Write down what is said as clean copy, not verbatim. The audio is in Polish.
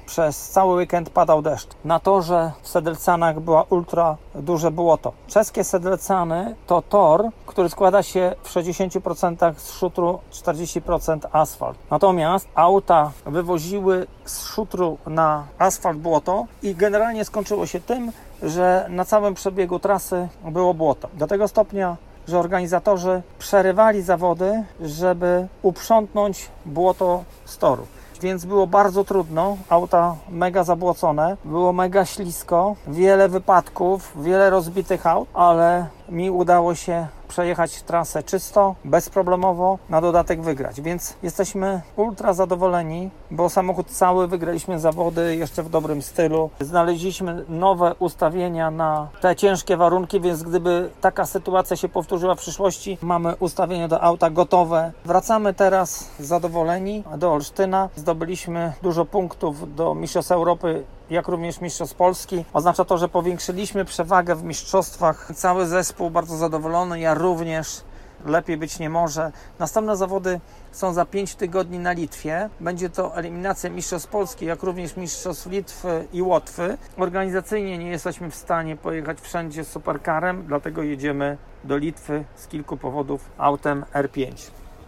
przez cały weekend padał deszcz. Na torze w Sedelcanach była ultra duże błoto. Czeskie Sedelcany to tor, który składa się w 60% z szutru, 40% asfalt. Natomiast auta wywoziły z szutru na asfalt błoto i generalnie skończyło się tym, że na całym przebiegu trasy było błoto. Do tego stopnia, że organizatorzy przerywali zawody, żeby uprzątnąć błoto z toru. Więc było bardzo trudno, auta mega zabłocone, było mega ślisko, wiele wypadków, wiele rozbitych aut, ale mi udało się przejechać trasę czysto, bezproblemowo, na dodatek wygrać. Więc jesteśmy ultra zadowoleni, bo samochód cały, wygraliśmy zawody jeszcze w dobrym stylu. Znaleźliśmy nowe ustawienia na te ciężkie warunki, więc gdyby taka sytuacja się powtórzyła w przyszłości, mamy ustawienie do auta gotowe. Wracamy teraz zadowoleni do Olsztyna. Zdobyliśmy dużo punktów do Mistrzostw Europy, jak również Mistrzostw Polski. Oznacza to, że powiększyliśmy przewagę w mistrzostwach. Cały zespół bardzo zadowolony, ja również. Lepiej być nie może. Następne zawody są za 5 tygodni na Litwie. Będzie to eliminacja Mistrzostw Polski, jak również Mistrzostw Litwy i Łotwy. Organizacyjnie nie jesteśmy w stanie pojechać wszędzie z supercarem, dlatego jedziemy do Litwy z kilku powodów autem R5.